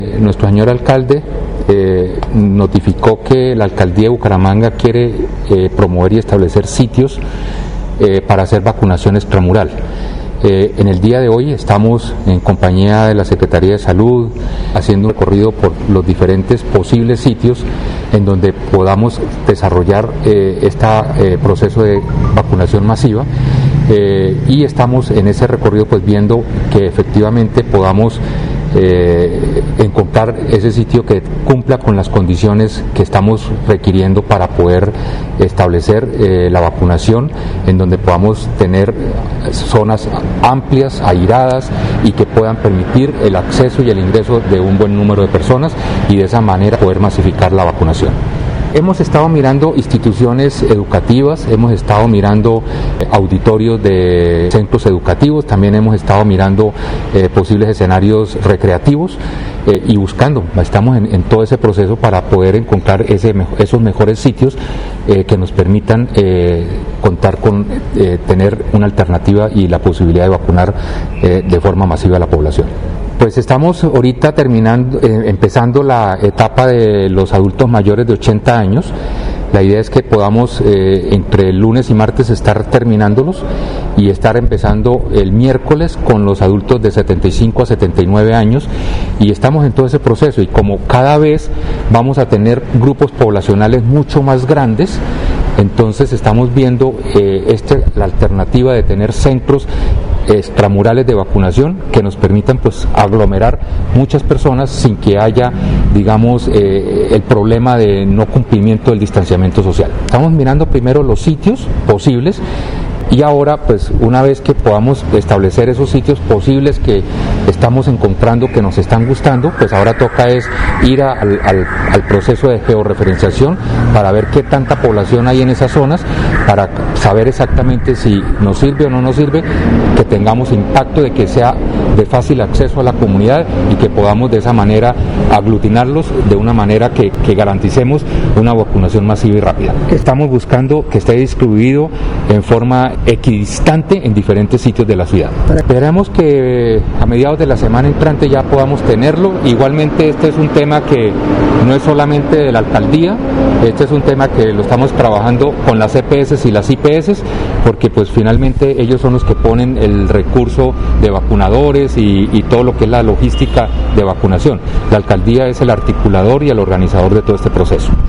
Nuestro señor alcalde notificó que la alcaldía de Bucaramanga quiere promover y establecer sitios para hacer vacunación extramural. En el día de hoy estamos en compañía de la Secretaría de Salud haciendo un recorrido por los diferentes posibles sitios en donde podamos desarrollar este proceso de vacunación masiva y estamos en ese recorrido pues viendo que efectivamente podamos encontrar ese sitio que cumpla con las condiciones que estamos requiriendo para poder establecer la vacunación, en donde podamos tener zonas amplias, airadas y que puedan permitir el acceso y el ingreso de un buen número de personas y de esa manera poder masificar la vacunación. Hemos estado mirando instituciones educativas, hemos estado mirando auditorios de centros educativos, también hemos estado mirando posibles escenarios recreativos y buscando, estamos en todo ese proceso para poder encontrar esos mejores sitios que nos permitan contar con tener una alternativa y la posibilidad de vacunar de forma masiva a la población. Pues estamos ahorita empezando la etapa de los adultos mayores de 80 años. La idea es que podamos entre lunes y martes estar terminándolos y estar empezando el miércoles con los adultos de 75 a 79 años y estamos en todo ese proceso y como cada vez vamos a tener grupos poblacionales mucho más grandes, entonces estamos viendo la alternativa de tener centros extramurales de vacunación que nos permitan pues aglomerar muchas personas sin que haya, digamos, el problema de no cumplimiento del distanciamiento social. Estamos mirando primero los sitios posibles y ahora pues una vez que podamos establecer esos sitios posibles que estamos encontrando que nos están gustando, pues ahora toca es ir al proceso de georreferenciación para ver qué tanta población hay en esas zonas, para saber exactamente si nos sirve o no nos sirve, que tengamos impacto de que sea de fácil acceso a la comunidad y que podamos de esa manera aglutinarlos de una manera que garanticemos una vacunación masiva y rápida. Estamos buscando que esté distribuido en forma equidistante en diferentes sitios de la ciudad. Esperamos que a mediados de la semana entrante ya podamos tenerlo. Igualmente este es un tema que no es solamente de la alcaldía, este es un tema que lo estamos trabajando con las EPS y las IPS, porque pues finalmente ellos son los que ponen el recurso de vacunadores y todo lo que es la logística de vacunación. La alcaldía es el articulador y el organizador de todo este proceso.